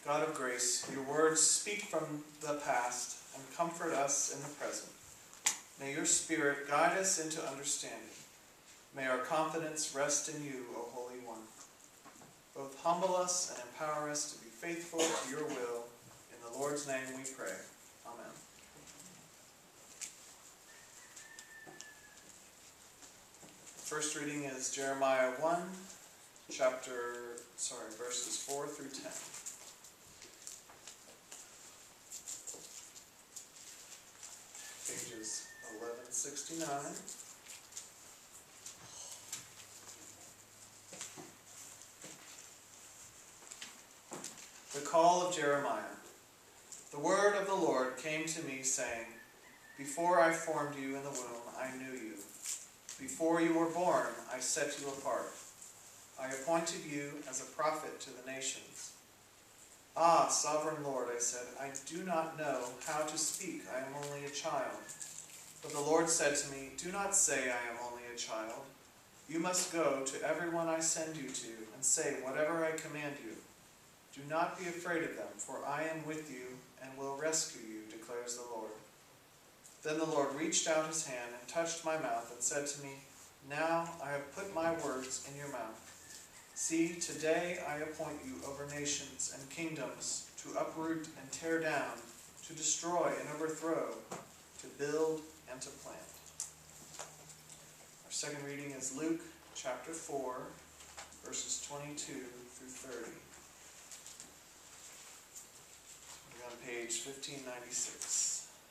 God of grace, your words speak from the past and comfort us in the present. May your Spirit guide us into understanding. May our confidence rest in you, O Holy One. Both humble us and empower us to be faithful to your will. In the Lord's name we pray. Amen. First reading is Jeremiah 1, verses 4 through 10. Pages 1169. The call of Jeremiah. The word of the Lord came to me, saying, Before I formed you in the womb, I knew you. Before you were born, I set you apart. I appointed you as a prophet to the nations. Ah, sovereign Lord, I said, I do not know how to speak. I am only a child. But the Lord said to me, Do not say I am only a child. You must go to everyone I send you to and say whatever I command you. Do not be afraid of them, for I am with you and will rescue you, declares the Lord. Then the Lord reached out his hand and touched my mouth and said to me, Now I have put my words in your mouth. See, today I appoint you over nations and kingdoms, to uproot and tear down, to destroy and overthrow, to build and to plant. Our second reading is Luke chapter 4, verses 22 through 30. We're on page 1596.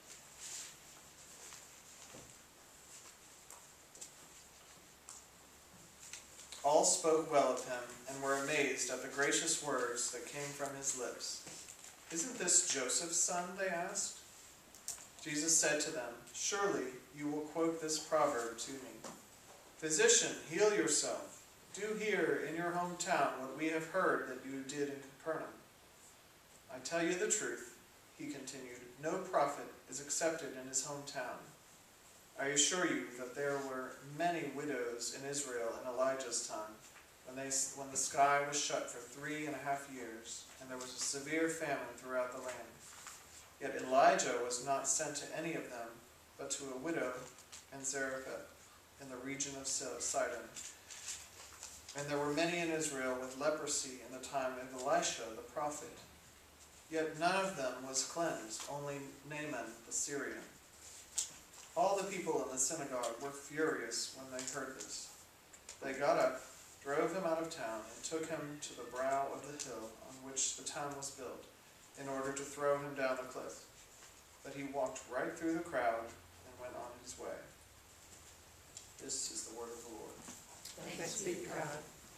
All spoke well of him and were amazed at the gracious words that came from his lips. Isn't this Joseph's son? They asked. Jesus said to them, Surely you will quote this proverb to me. Physician, heal yourself. Do here in your hometown what we have heard that you did in Capernaum. I tell you the truth, he continued, no prophet is accepted in his hometown. I assure you that there were many widows in Israel in Elijah's time, when the sky was shut for 3.5 years, and there was a severe famine throughout the land. Yet Elijah was not sent to any of them, but to a widow in Zarephath, in the region of Sidon. And there were many in Israel with leprosy in the time of Elisha the prophet. Yet none of them was cleansed, only Naaman the Syrian. All the people in the synagogue were furious when they heard this. They got up, drove him out of town, and took him to the brow of the hill on which the town was built, in order to throw him down the cliff. But he walked right through the crowd and went on his way. This is the word of the Lord. Thanks be to God.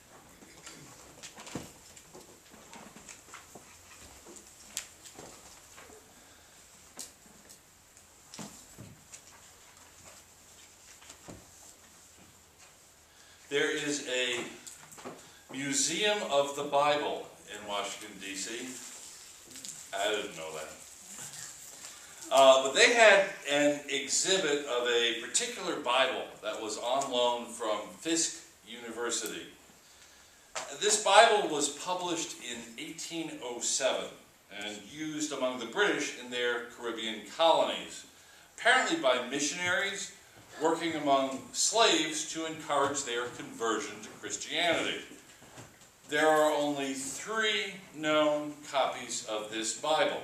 There is a Museum of the Bible in Washington, D.C. I didn't know that. But they had an exhibit of a particular Bible that was on loan from Fisk University. This Bible was published in 1807 and used among the British in their Caribbean colonies, apparently by missionaries working among slaves to encourage their conversion to Christianity. There are only 3 known copies of this Bible.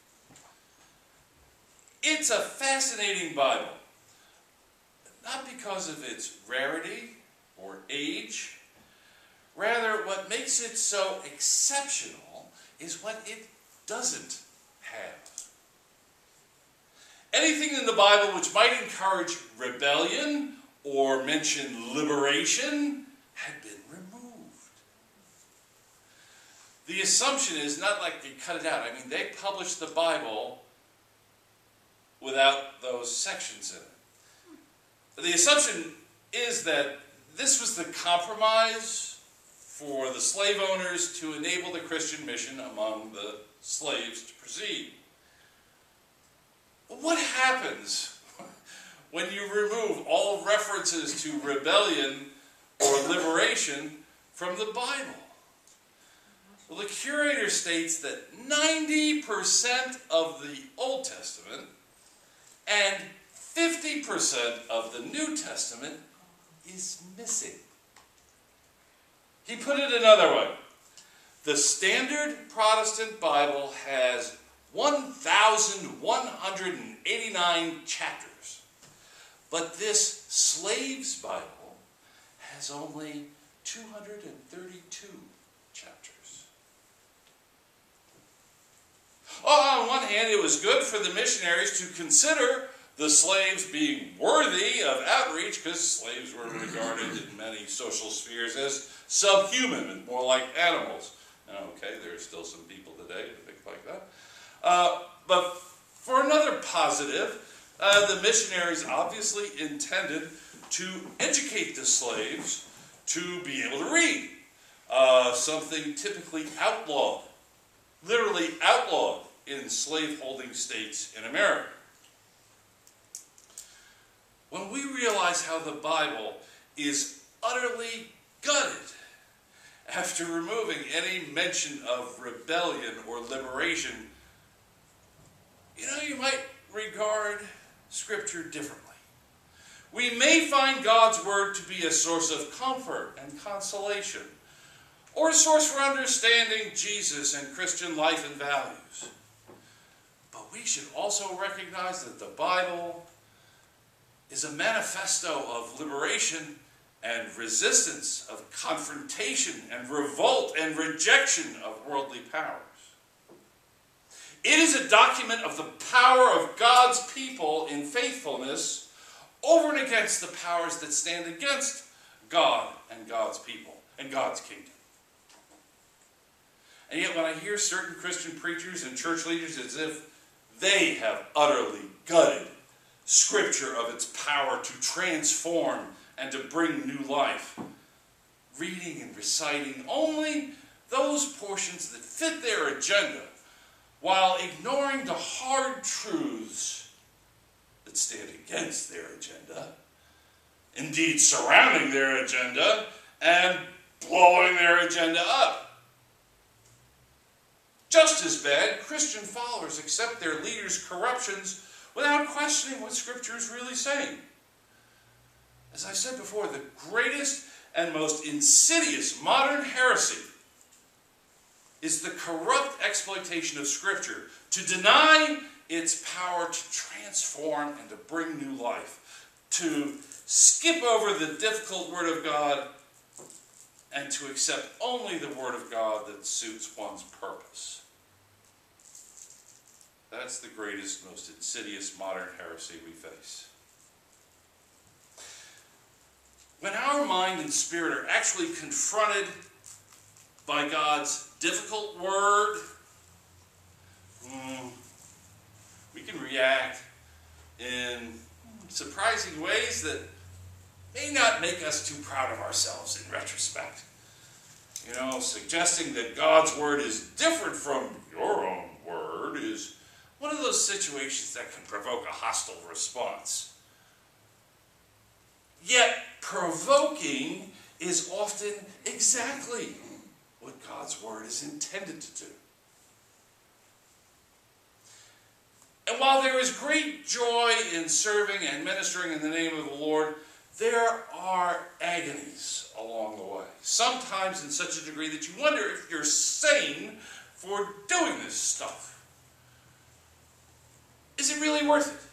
It's a fascinating Bible, not because of its rarity or age. Rather, what makes it so exceptional is what it doesn't have. Anything in the Bible which might encourage rebellion or mention liberation had been removed. The assumption is not like they cut it out. I mean, they published the Bible without those sections in it. The assumption is that this was the compromise for the slave owners to enable the Christian mission among the slaves to proceed. What happens when you remove all references to rebellion or liberation from the Bible? Well, the curator states that 90% of the Old Testament and 50% of the New Testament is missing. He put it another way. The Standard Protestant Bible has 1,189 chapters, but this Slave's Bible has only 232 chapters. On one hand, it was good for the missionaries to consider the slaves being worthy of outreach, because slaves were regarded in many social spheres as subhuman and more like animals. Okay, there are still some people today who think like that. But for another positive, the missionaries obviously intended to educate the slaves to be able to read, something typically outlawed, literally outlawed in slaveholding states in America. When we realize how the Bible is utterly gutted after removing any mention of rebellion or liberation, you might regard Scripture differently. We may find God's Word to be a source of comfort and consolation, or a source for understanding Jesus and Christian life and values. But we should also recognize that the Bible is a manifesto of liberation and resistance, of confrontation and revolt and rejection of worldly powers. It is a document of the power of God's people in faithfulness over and against the powers that stand against God and God's people and God's kingdom. And yet when I hear certain Christian preachers and church leaders as if they have utterly gutted Scripture of its power to transform and to bring new life, reading and reciting only those portions that fit their agenda, while ignoring the hard truths that stand against their agenda, indeed surrounding their agenda and blowing their agenda up. Just as bad, Christian followers accept their leaders' corruptions without questioning what Scripture is really saying. As I said before, the greatest and most insidious modern heresy is the corrupt exploitation of Scripture to deny its power to transform and to bring new life, to skip over the difficult Word of God and to accept only the Word of God that suits one's purpose. That's the greatest, most insidious modern heresy we face. When our mind and spirit are actually confronted by God's difficult Word, we can react in surprising ways that may not make us too proud of ourselves in retrospect. Suggesting that God's Word is different from your own Word is one of those situations that can provoke a hostile response. Yet, provoking is often exactly what God's Word is intended to do. And while there is great joy in serving and ministering in the name of the Lord, there are agonies along the way. Sometimes in such a degree that you wonder if you're sane for doing this stuff. Is it really worth it?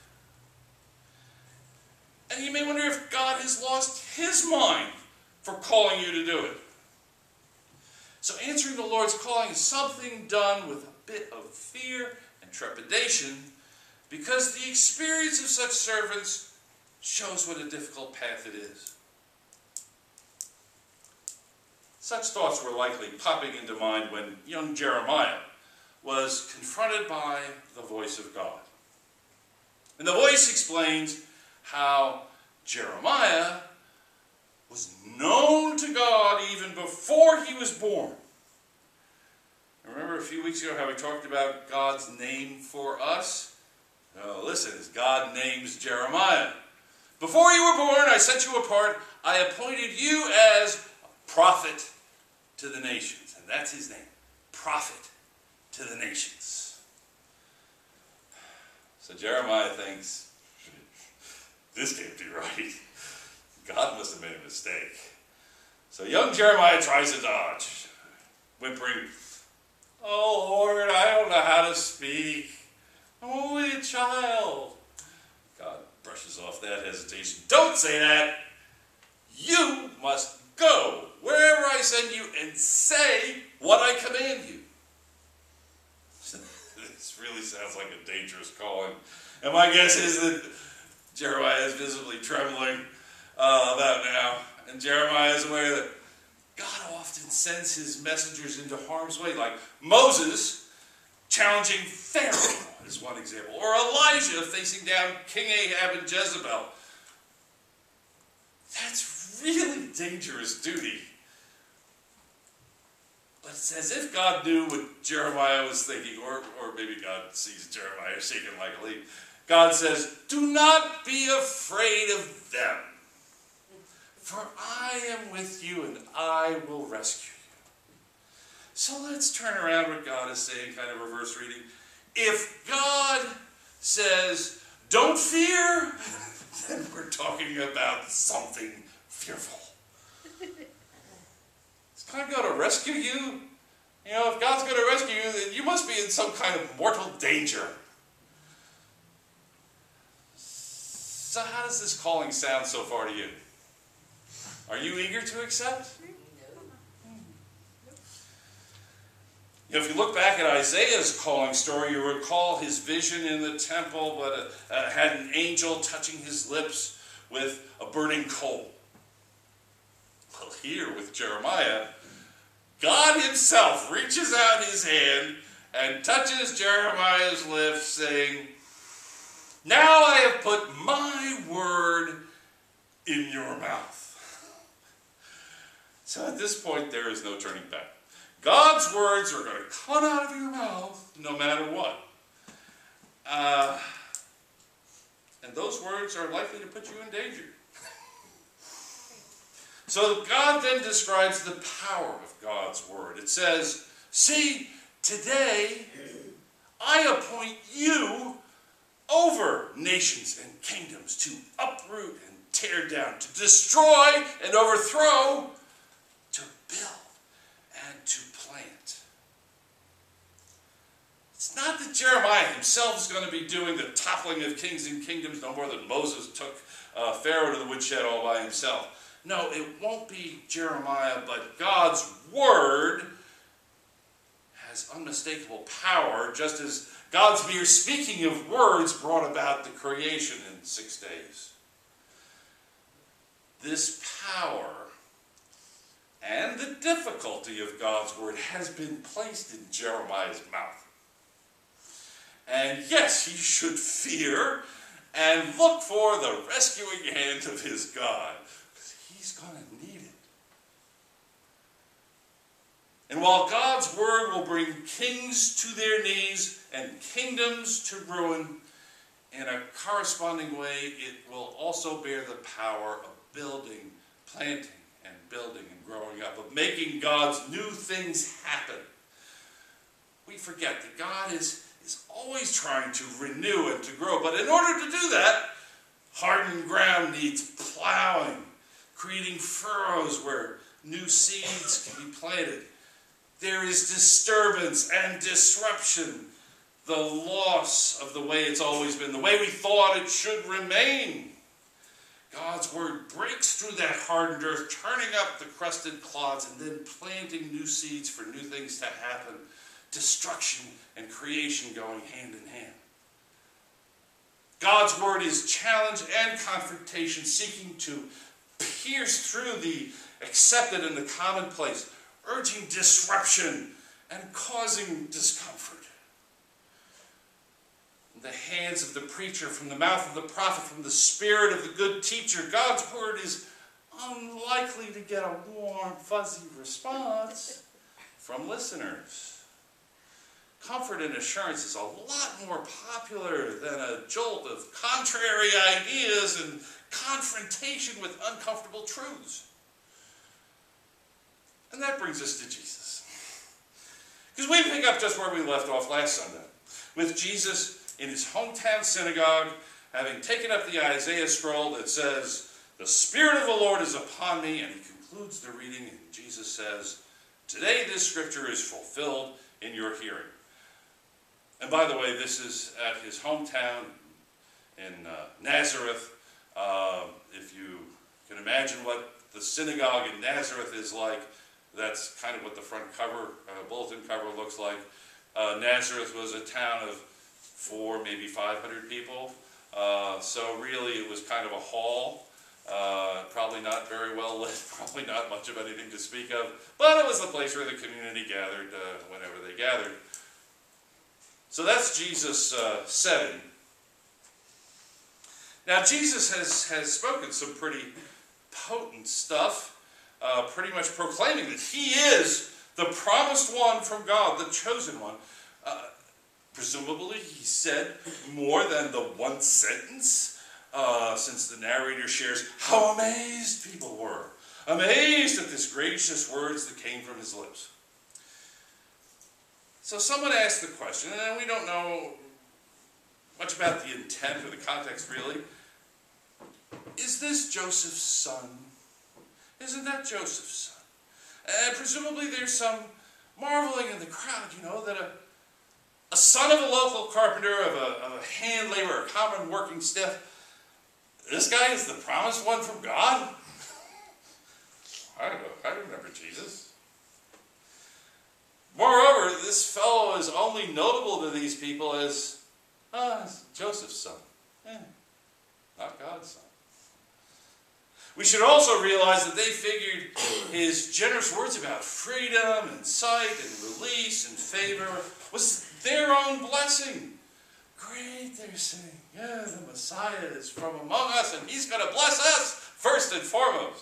And you may wonder if God has lost His mind for calling you to do it. So answering the Lord's calling is something done with a bit of fear and trepidation, because the experience of such servants shows what a difficult path it is. Such thoughts were likely popping into mind when young Jeremiah was confronted by the voice of God. And the voice explains how Jeremiah was known to God even before he was born. Remember a few weeks ago how we talked about God's name for us? Oh, listen, as God names Jeremiah. Before you were born, I set you apart. I appointed you as a prophet to the nations. And that's his name, prophet to the nations. So Jeremiah thinks, this can't be right. God must have made a mistake. So young Jeremiah tries to dodge, whimpering, "Oh Lord, I don't know how to speak. I'm only a child." God brushes off that hesitation. "Don't say that. You must go wherever I send you and say what I command you." This really sounds like a dangerous calling. And my guess is that Jeremiah is visibly trembling about now. And Jeremiah is aware that God often sends his messengers into harm's way, like Moses challenging Pharaoh is one example, or Elijah facing down King Ahab and Jezebel. That's really dangerous duty. But it's as if God knew what Jeremiah was thinking, or maybe God sees Jeremiah shaking like a leaf. God says, "Do not be afraid of them, for I am with you and I will rescue you." So let's turn around what God is saying, kind of reverse reading. If God says, "Don't fear," then we're talking about something fearful. Is God going to rescue you? You know, if God's going to rescue you, then you must be in some kind of mortal danger. So how does this calling sound so far to you? Are you eager to accept? You know, if you look back at Isaiah's calling story, you recall his vision in the temple, but had an angel touching his lips with a burning coal. Well, here with Jeremiah, God himself reaches out his hand and touches Jeremiah's lips, saying, "Now I have put my word in your mouth." So at this point, there is no turning back. God's words are going to come out of your mouth no matter what. And those words are likely to put you in danger. So God then describes the power of God's word. It says, "See, today I appoint you over nations and kingdoms to uproot and tear down, to destroy and overthrow, to build and to plant." It's not that Jeremiah himself is going to be doing the toppling of kings and kingdoms no more than Moses took Pharaoh to the woodshed all by himself. No, it won't be Jeremiah, but God's word has unmistakable power, just as God's mere speaking of words brought about the creation in 6 days. This power and the difficulty of God's word has been placed in Jeremiah's mouth. And yes, he should fear and look for the rescuing hand of his God. He's going to need it. And while God's word will bring kings to their knees and kingdoms to ruin, in a corresponding way, it will also bear the power of building, planting, and building and growing up, of making God's new things happen. We forget that God is always trying to renew and to grow, but in order to do that, hardened ground needs plowing, creating furrows where new seeds can be planted. There is disturbance and disruption, the loss of the way it's always been, the way we thought it should remain. God's word breaks through that hardened earth, turning up the crusted clods and then planting new seeds for new things to happen. Destruction and creation going hand in hand. God's word is challenge and confrontation, seeking to pierce through the accepted and the commonplace, urging disruption and causing discomfort. In the hands of the preacher, from the mouth of the prophet, from the spirit of the good teacher, God's word is unlikely to get a warm, fuzzy response from listeners. Comfort and assurance is a lot more popular than a jolt of contrary ideas and confrontation with uncomfortable truths. And that brings us to Jesus. Because we pick up just where we left off last Sunday, with Jesus in his hometown synagogue, having taken up the Isaiah scroll that says, "The Spirit of the Lord is upon me," and he concludes the reading, and Jesus says, "Today this scripture is fulfilled in your hearing." And by the way, this is at his hometown in Nazareth. If you can imagine what the synagogue in Nazareth is like, that's kind of what the front cover, bulletin cover looks like. Nazareth was a town of 400, maybe 500 people. So really it was kind of a hall. Probably not very well lit, probably not much of anything to speak of. But it was the place where the community gathered whenever they gathered. So that's Jesus' setting. Now Jesus has spoken some pretty potent stuff, pretty much proclaiming that he is the promised one from God, the chosen one. Presumably he said more than the one sentence, since the narrator shares how amazed people were. Amazed at this gracious words that came from his lips. So someone asked the question, and we don't know much about the intent or the context really. Is this Joseph's son? Isn't that Joseph's son? And presumably there's some marveling in the crowd, that a son of a local carpenter, of a hand laborer, a common working stiff, this guy is the promised one from God? I don't know. I remember Jesus. Moreover, this fellow is only notable to these people as Joseph's son. Not God's son. We should also realize that they figured his generous words about freedom and sight and release and favor was their own blessing. Great, they're saying. Yeah, the Messiah is from among us and he's going to bless us first and foremost.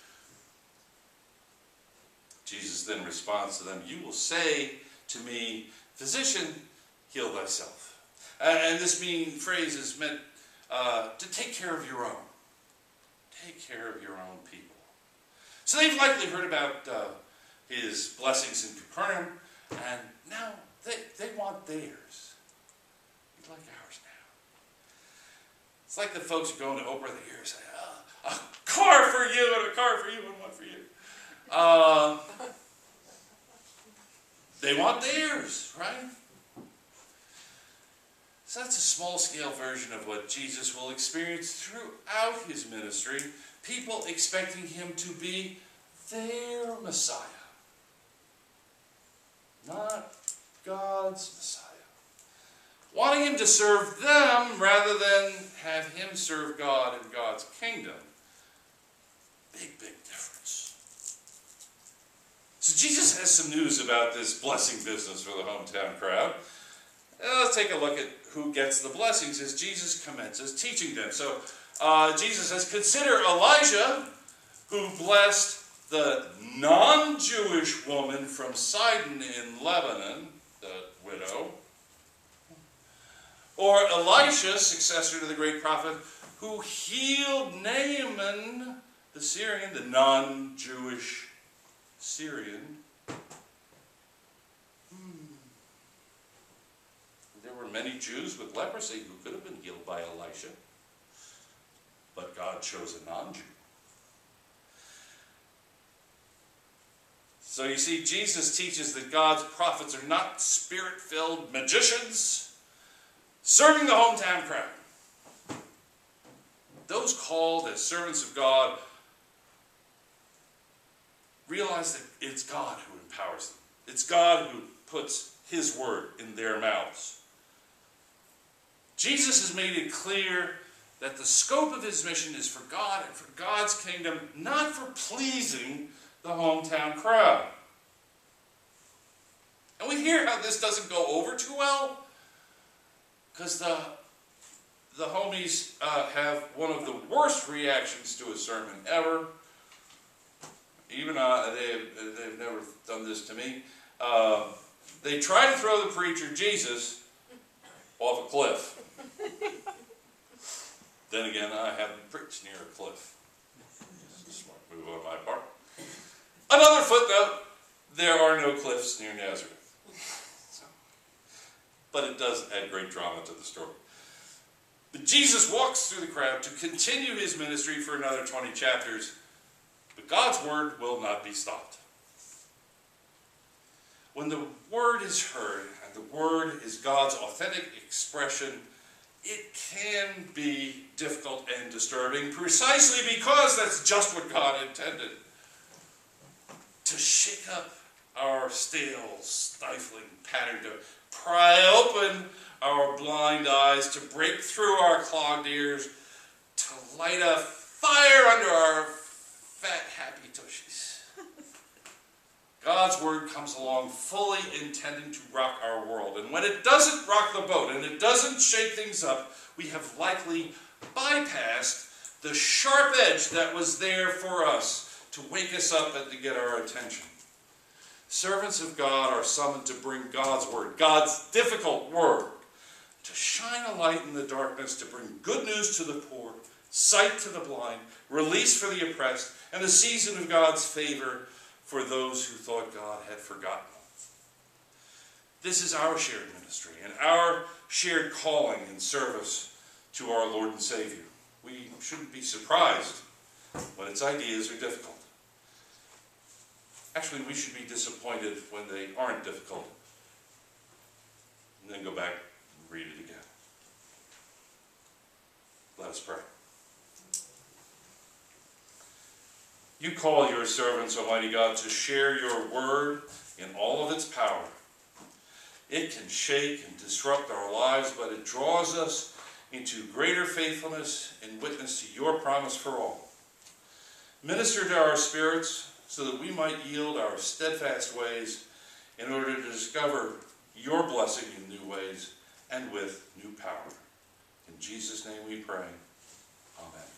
Jesus then responds to them, "You will say to me, 'Physician, heal thyself.'" And this phrase is meant to take care of your own. Take care of your own people. So they've likely heard about his blessings in Capernaum, and now they want theirs. He's like ours now. It's like the folks who go into Oprah the year say, "A car for you, and a car for you, and one for you." They want theirs, right? So that's a small-scale version of what Jesus will experience throughout his ministry. People expecting him to be their Messiah. Not God's Messiah. Wanting him to serve them rather than have him serve God in God's kingdom. Big, big difference. So Jesus has some news about this blessing business for the hometown crowd. Let's take a look at who gets the blessings as Jesus commences teaching them. So Jesus says, "Consider Elijah, who blessed the non-Jewish woman from Sidon in Lebanon," the widow, "or Elisha, successor to the great prophet, who healed Naaman the Syrian," the non-Jewish Syrian. There were many Jews with leprosy who could have been healed by Elisha, but God chose a non-Jew. So you see, Jesus teaches that God's prophets are not spirit-filled magicians serving the hometown crowd. Those called as servants of God realize that it's God who empowers them. It's God who puts his word in their mouths. Jesus has made it clear that the scope of his mission is for God and for God's kingdom, not for pleasing the hometown crowd. And we hear how this doesn't go over too well, because the homies have one of the worst reactions to a sermon ever. Even they've never done this to me. They try to throw the preacher, Jesus, off a cliff. Then again, I haven't preached near a cliff. Just a smart move on my part. Another footnote, there are no cliffs near Nazareth. but it does add great drama to the story. But Jesus walks through the crowd to continue his ministry for another 20 chapters, but God's word will not be stopped. When the word is heard, and the word is God's authentic expression, it can be difficult and disturbing, precisely because that's just what God intended. To shake up our stale, stifling pattern, to pry open our blind eyes, to break through our clogged ears, to light a fire under our fat, happy tushies. God's word comes along fully intending to rock our world. And when it doesn't rock the boat and it doesn't shake things up, we have likely bypassed the sharp edge that was there for us to wake us up and to get our attention. Servants of God are summoned to bring God's word, God's difficult word, to shine a light in the darkness, to bring good news to the poor, sight to the blind, release for the oppressed, and the season of God's favor for those who thought God had forgotten them. This is our shared ministry and our shared calling in service to our Lord and Savior. We shouldn't be surprised when its ideas are difficult. Actually, we should be disappointed when they aren't difficult. And then go back and read it again. Let us pray. You call your servants, Almighty God, to share your word in all of its power. It can shake and disrupt our lives, but it draws us into greater faithfulness and witness to your promise for all. Minister to our spirits so that we might yield our steadfast ways in order to discover your blessing in new ways and with new power. In Jesus' name we pray. Amen.